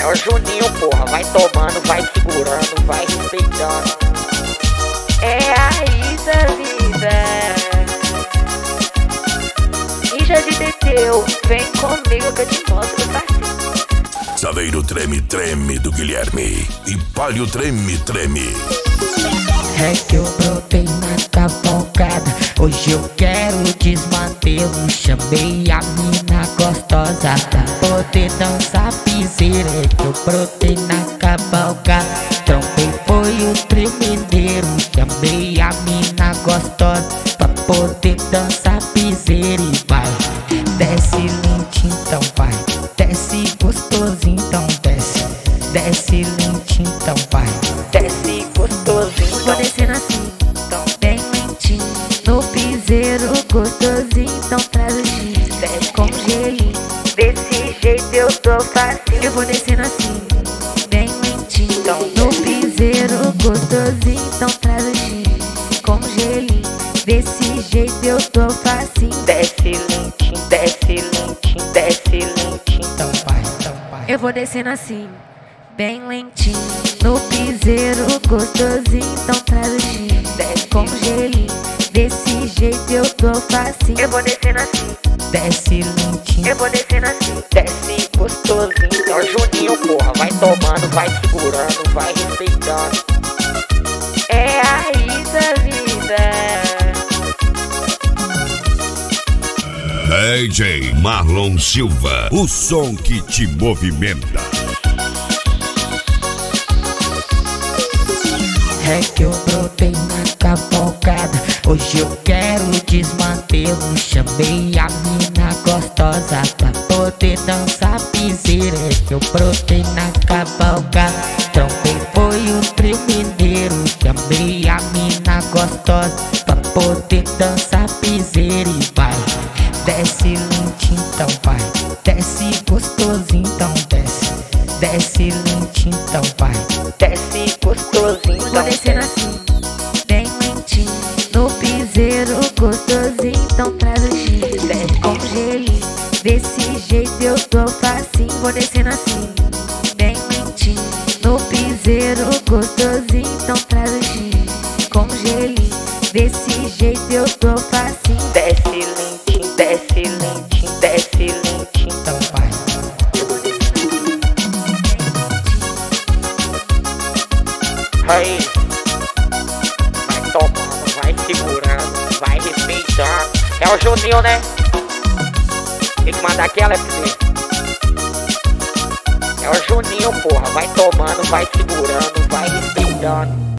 É o Juninho, porra, vai tomando, vai segurando, vai respeitando. É a Isa, vida. Ninja de Teteu, vem comigo que eu te mostro o passinho. Saveiro treme, treme do Guilherme e Palio treme, treme. É que eu brotei na cavalgada, hoje eu quero desmantê-lo. Chamei a mina gostosa pra poder dançar piseira. É que eu brotei na cavalgada, trombei foi o trio mineiro. Chamei a mina gostosa pra poder dançar piseira. E vai, desce lentinho, então vai, desce gostosinho, então desce. Desce lentinho, então vai, desce gostosinho. Vou descendo assim, então bem lentinho, no piseiro gostosinho, então traz o gin. Desce com gelinho, desse jeito eu tô facinho. Eu vou descendo assim, bem lentinho, então no piseiro gostosinho, então traz o gin. Com gelinho, desse jeito eu tô facinho. Desce lentinho, desce lentinho, desce lentinho, Então vai, então vai. eu vou descendo assim, bem lentinho, no piseiro gostosinho, então traz o gin. Desce com gelinho, desse jeito eu tô facinho. Eu vou descendo assim, Desce lentinho, eu vou descendo assim, Desce gostosinho. É o Juninho, porra, vai tomando, vai segurando, vai respeitando. é a Isa, vida. DJ Marlon Silva, o som que te movimenta. é que eu brotei na cavalgada, hoje eu quero desmantê-lo. Chamei a mina gostosa pra poder dançar piseira. É que eu brotei na cavalgada, trombei foi o trio mineiro. Chamei a mina gostosa pra poder dançar piseira. E vai, desce lentinho, então vai, desce gostosinho, então desce. Desce lentinho, então vai, Desce gostosinho. Vou descendo assim, bem lentinho, no piseiro gostosinho, então traz o gin. Desce com gelinho, desse jeito eu tô facinho. Vou descendo assim, bem lentinho, no piseiro gostosinho, então traz o gin. Com gelinho, desse jeito eu tô facinho. Desce lentinho, desce lentinho, desce lentinho. então vai. Aí, vai tomando, vai segurando, vai respeitando. É o Juninho, né? Tem que mandar aquela FD. É o Juninho, porra, vai tomando, vai segurando, vai respeitando.